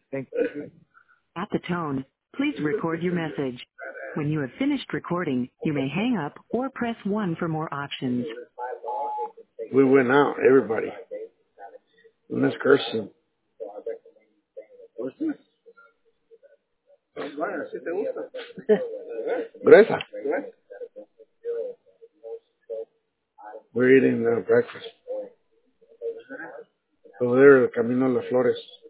Thank you. At the tone, please record your message. When you have finished recording, you may hang up or press 1 for more options. We went out, everybody. Una excursion. Bueno, ¿sí te gusta? Gruesa. We're eating breakfast. Over there, Camino a las Flores.